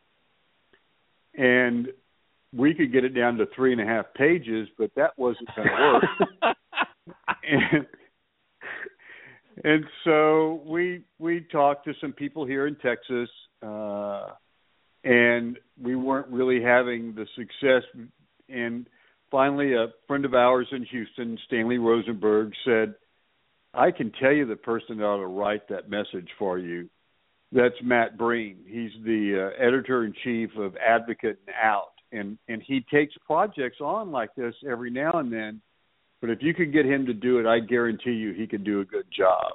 and we could get it down to three and a half pages, but that wasn't going to work. and, and so we we talked to some people here in Texas, uh, and we weren't really having the success. And finally a friend of ours in Houston, Stanley Rosenberg, said, I can tell you the person that ought to write that message for you. That's Matt Breen. He's the uh, editor-in-chief of Advocate and Out, and, and he takes projects on like this every now and then, but if you could get him to do it, I guarantee you he could do a good job.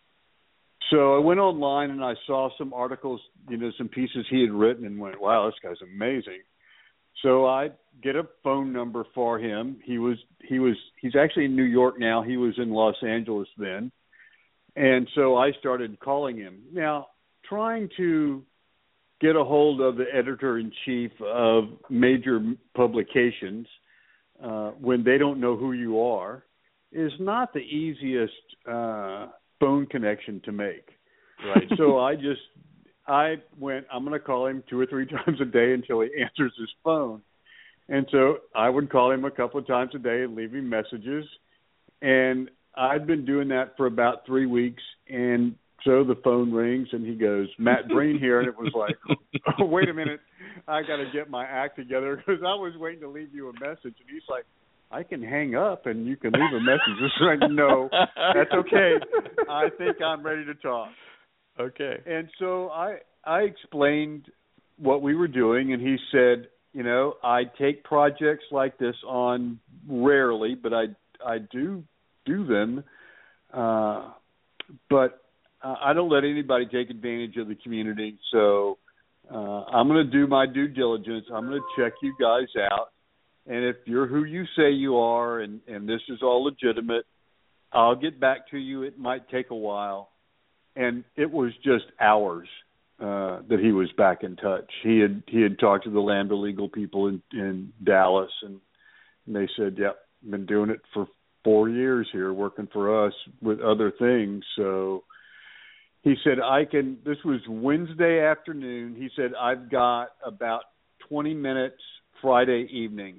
So I went online and I saw some articles, you know, some pieces he had written and went, wow, this guy's amazing. So I get a phone number for him. He was he was he's actually in New York now. He was in Los Angeles then. And so I started calling him. Now, trying to get a hold of the editor-in-chief of major publications uh, when they don't know who you are is not the easiest uh, phone connection to make. Right. So I just I went, I'm going to call him two or three times a day until he answers his phone. And so I would call him a couple of times a day and leave him messages. And I'd been doing that for about three weeks. And so the phone rings and he goes, Matt Breen here. And it was like, oh, wait a minute, I got to get my act together because I was waiting to leave you a message. And he's like, I can hang up and you can leave a message. It's like, no, that's okay. I think I'm ready to talk. Okay. And so I I explained what we were doing, and he said, you know, I take projects like this on rarely, but I I do do them. Uh, but uh, I don't let anybody take advantage of the community. So uh, I'm going to do my due diligence. I'm going to check you guys out. And if you're who you say you are and, and this is all legitimate, I'll get back to you. It might take a while. And it was just hours uh, that he was back in touch. He had he had talked to the Lambda Legal people in, in Dallas, and, and they said, yep, been doing it for four years here, working for us with other things. So he said, I can, this was Wednesday afternoon. He said, I've got about twenty minutes Friday evening.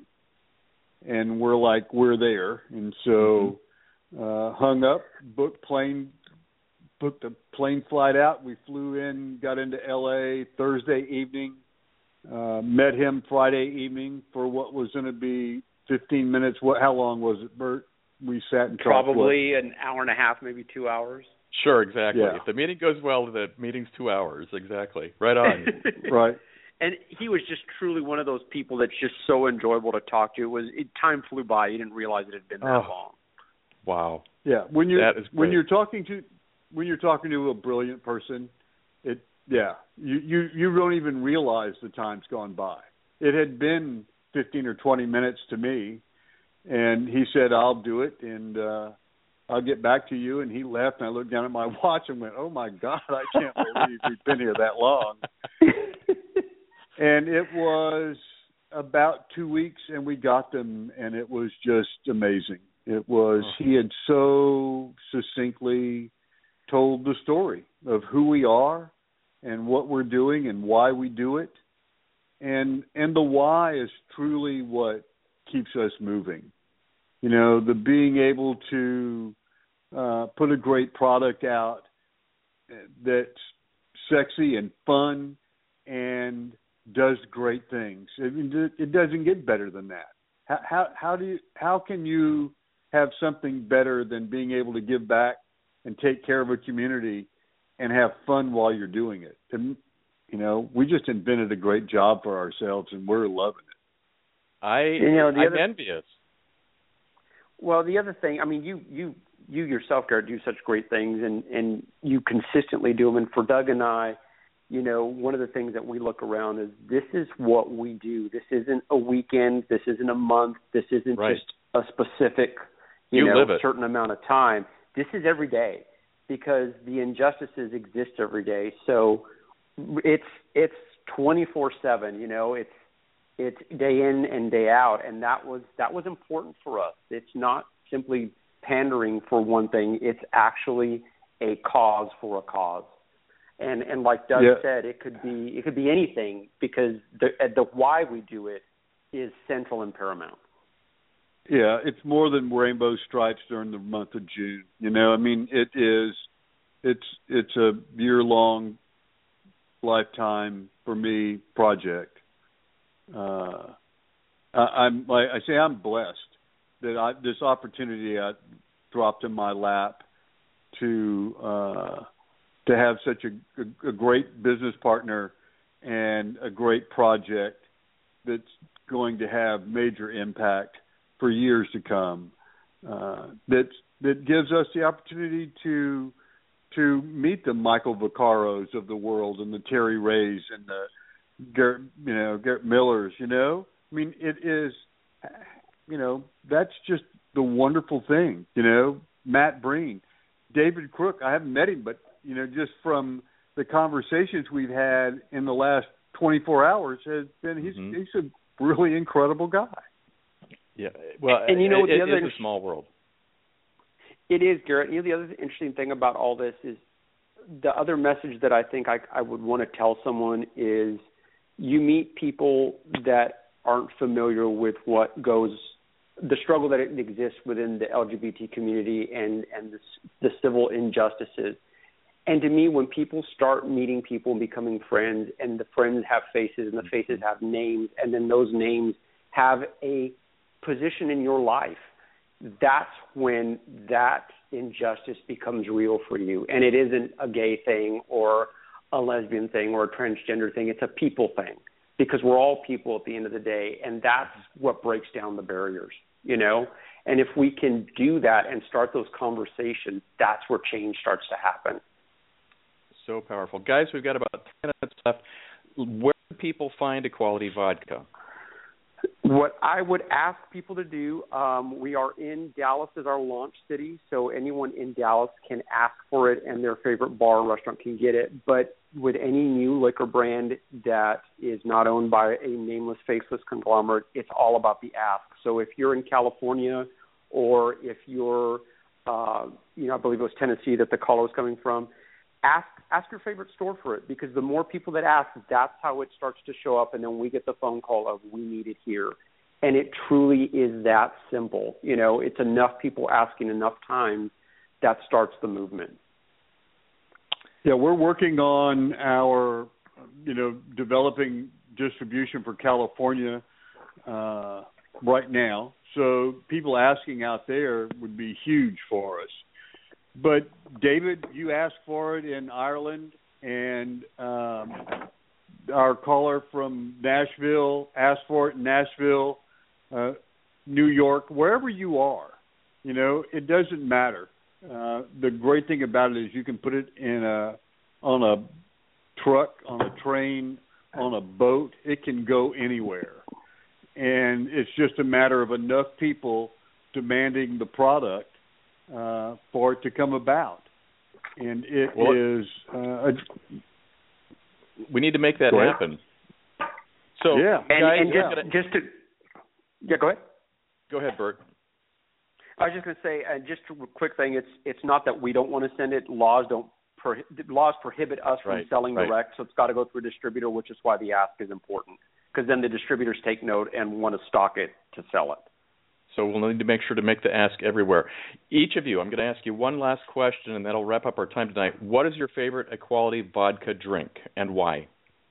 And we're like, we're there. And so uh, hung up, booked plane, booked a plane flight out. We flew in, got into L A Thursday evening, uh, met him Friday evening for what was going to be fifteen minutes. What? How long was it, Bert? We sat and talked. Probably what? An hour and a half, maybe two hours. Sure, exactly. Yeah. If the meeting goes well, the meeting's two hours. Exactly. Right on. Right. And he was just truly one of those people that's just so enjoyable to talk to. It was it, time flew by. You didn't realize it had been that oh. long. Wow. Yeah. When you that is when you're talking to when you're talking to a brilliant person, it yeah you, you you don't even realize the time's gone by. It had been fifteen or twenty minutes to me, and he said, "I'll do it," and uh, I'll get back to you. And he left, and I looked down at my watch and went, "Oh my God, I can't believe we've been here that long." And it was about two weeks, and we got them, and it was just amazing. It was, oh. He had so succinctly told the story of who we are and what we're doing and why we do it. And and the why is truly what keeps us moving. You know, the being able to uh, put a great product out that's sexy and fun and does great things. I mean, it doesn't get better than that. How, how how do you how can you have something better than being able to give back and take care of a community and have fun while you're doing it? And, you know, we just invented a great job for ourselves, and we're loving it. I you know, the I'm other, envious. Well, the other thing, I mean, you you you yourself, Garrett, do such great things, and and you consistently do them. And for Doug and I, you know, one of the things that we look around is this is what we do. This isn't a weekend. This isn't a month. This isn't right. just a specific, you, you know, live it. certain amount of time. This is every day because the injustices exist every day. So it's it's twenty-four seven. You know, it's it's day in and day out, and that was that was important for us. It's not simply pandering for one thing. It's actually a cause for a cause. And and like Doug yeah. said, it could be it could be anything because the the why we do it is central and paramount. Yeah, it's more than rainbow stripes during the month of June. You know, I mean, it is. It's it's a year long, lifetime for me project. Uh, uh, I'm like I say, I'm blessed that I, this opportunity uh, dropped in my lap to uh, to have such a, a, a great business partner and a great project that's going to have major impact for years to come. Uh, that that gives us the opportunity to to meet the Michael Vaccaros of the world and the Terry Rays and the Garrett, you know, Garrett Millers. You know, I mean, it is, you know, that's just the wonderful thing. You know, Matt Breen, David Crook. I haven't met him, but you know, just from the conversations we've had in the last twenty-four hours, has been he's mm-hmm. he's a really incredible guy. Yeah, well, and, and you know, it, the other it is a small world. It is, Garrett. You know, the other interesting thing about all this is the other message that I think I, I would want to tell someone is you meet people that aren't familiar with what goes, the struggle that exists within the L G B T community and, and the, the civil injustices. And to me, when people start meeting people and becoming friends, and the friends have faces and the faces have names, and then those names have a position in your life, that's when that injustice becomes real for you. And it isn't a gay thing or a lesbian thing or a transgender thing. It's a people thing, because we're all people at the end of the day, and that's what breaks down the barriers, you know? And if we can do that and start those conversations, that's where change starts to happen. So powerful. Guys, we've got about ten minutes left. Where do people find Equality Vodka? What I would ask people to do, um, we are in Dallas as our launch city, so anyone in Dallas can ask for it and their favorite bar or restaurant can get it. But with any new liquor brand that is not owned by a nameless, faceless conglomerate, it's all about the ask. So if you're in California, or if you're, uh, you know, I believe it was Tennessee that the caller was coming from, ask ask your favorite store for it, because the more people that ask, that's how it starts to show up, and then we get the phone call of, we need it here. And it truly is that simple. You know, it's enough people asking enough times that starts the movement. Yeah, we're working on our, you know, developing distribution for California uh, right now. So people asking out there would be huge for us. But, David, you asked for it in Ireland, and um, our caller from Nashville asked for it in Nashville, uh, New York, wherever you are. You know, it doesn't matter. Uh, the great thing about it is you can put it in a on a truck, on a train, on a boat. It can go anywhere. And it's just a matter of enough people demanding the product Uh, for it to come about, and it well, is. Uh, a, we need to make that happen. So, yeah, and, guys, and just, yeah. just to, yeah, go ahead. Go ahead, Bert. I was just going to say, and uh, just a quick thing. It's it's not that we don't want to send it. Laws don't. Pro- laws prohibit us from right, selling right. direct, so it's got to go through a distributor, which is why the ask is important, because then the distributors take note and want to stock it to sell it. So we'll need to make sure to make the ask everywhere. Each of you, I'm going to ask you one last question, and that'll wrap up our time tonight. What is your favorite Equality Vodka drink, and why?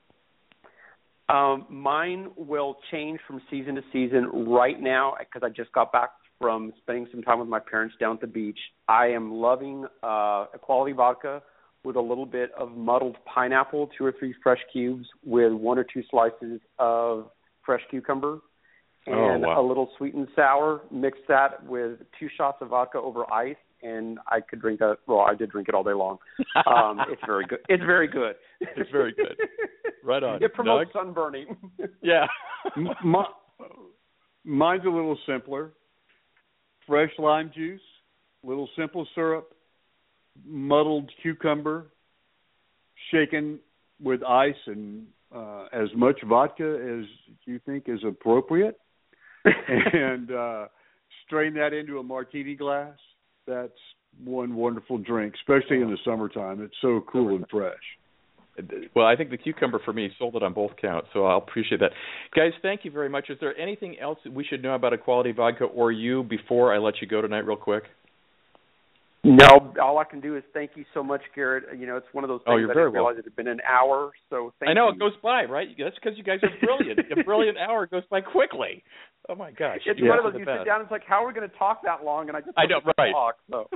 Um, mine will change from season to season. Right now, because I just got back from spending some time with my parents down at the beach, I am loving uh, Equality Vodka with a little bit of muddled pineapple, two or three fresh cubes, with one or two slices of fresh cucumber. And oh, wow. a little sweet and sour. Mix that with two shots of vodka over ice, and I could drink that. Well, I did drink it all day long. Um, it's very good. It's very good. It's very good. Right on. It promotes Doug? sunburning. Yeah. My, mine's a little simpler. Fresh lime juice, little simple syrup, muddled cucumber, shaken with ice, and uh, as much vodka as you think is appropriate. and uh, strain that into a martini glass. That's one wonderful drink, especially in the summertime. It's so cool and fresh. Well, I think the cucumber for me sold it on both counts, so I'll appreciate that. Guys, thank you very much. Is there anything else that we should know about Equality Vodka or you before I let you go tonight real quick? No, all I can do is thank you so much, Garrett. You know, it's one of those things oh, you're I very didn't realize welcome. it had been an hour. So thank I know you. it goes by, right? That's because you guys are brilliant. A brilliant hour goes by quickly. Oh my gosh! It's you one of are those the you best. sit down. It's like, how are we going to talk that long? And I just I know, right? Talk, so.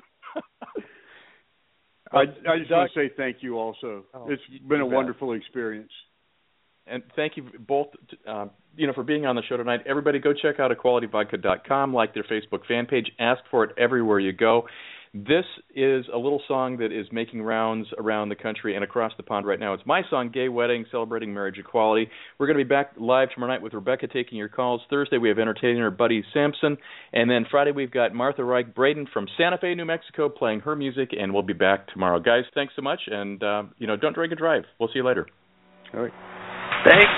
I, I just want to say thank you also. Oh, it's you, been you a bet. wonderful experience. And thank you both, um, you know, for being on the show tonight. Everybody, go check out equality vodka dot com, like their Facebook fan page, ask for it everywhere you go. This is a little song that is making rounds around the country and across the pond right now. It's my song, Gay Wedding, celebrating marriage equality. We're going to be back live tomorrow night with Rebecca taking your calls. Thursday, we have entertainer Buddy Sampson. And then Friday, we've got Martha Reich Braden from Santa Fe, New Mexico, playing her music, and we'll be back tomorrow. Guys, thanks so much, and, uh, you know, don't drink and drive. We'll see you later. All right. Thanks.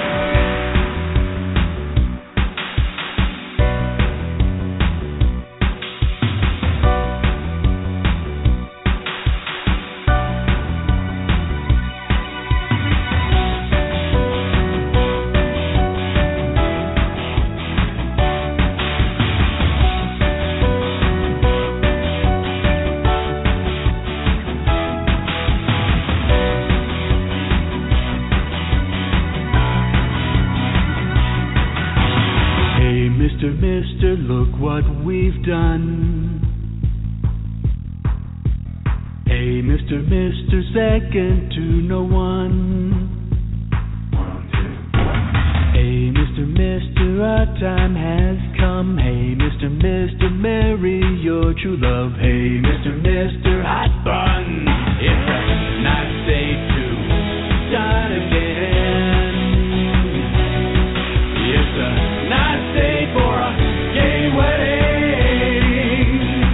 Mister, look what we've done. Hey, Mister, Mister, second to no one. Hey, Mister, Mister, our time has come. Hey, Mister, Mister, marry your true love. Hey, Mister, Mister, hot bun. It's a nice day to start again. It's a nice day for a gay wedding.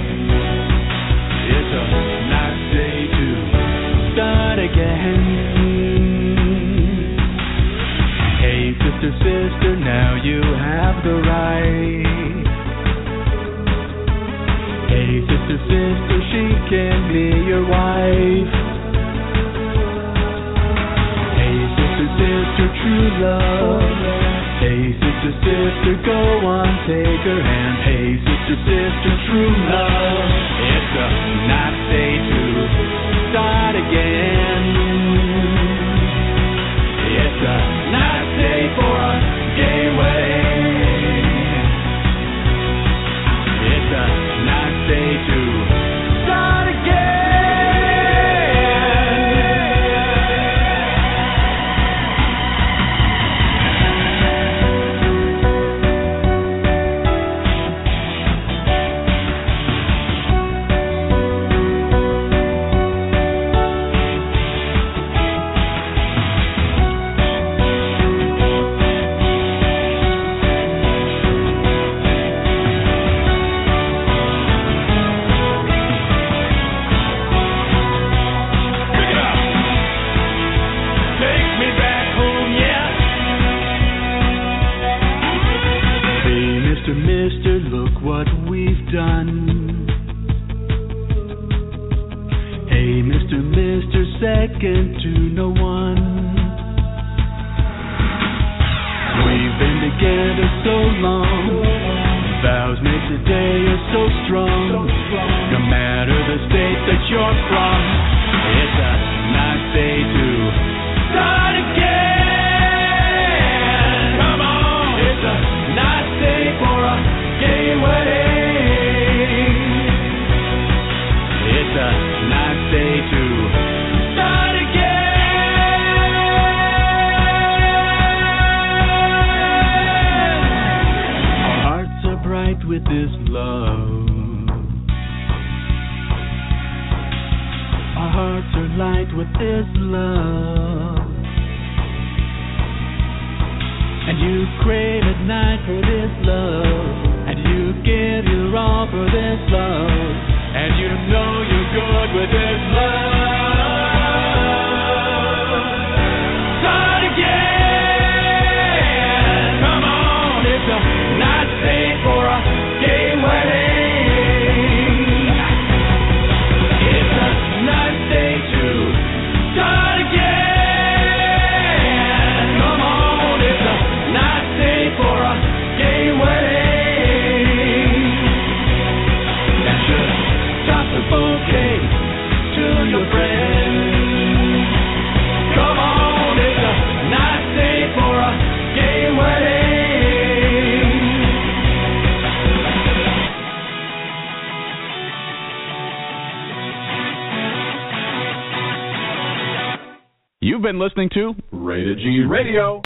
It's a nice day to start again. Hey, sister, sister, now you have the right. Hey, sister, sister, she can be your wife. Hey, sister, sister, true love. Hey, sister, sister, go on, take her hand. Hey, sister, sister, true love. It's a nice day to start again. It's a nice day for a gay wedding. It's a nice day to start again. Mister, look what we've done. Hey, Mister, Mister, second to no one. We've been together so long. Vows made today are so strong. No matter the state that you're from, it's a nice day to start again. Come on, it's a nice day for a gay wedding. It's a nice day to start again. Our hearts are bright with this love. Our hearts are light with this love. And you crave at night for this love. And you give your all for this love. And you know you're good with this love. Start again. Come on, it's a nice day for a gay wedding. It's a nice day to start again. Come on, it's a nice day for a gay wedding. And should stop the phone. been listening to Rated G Radio.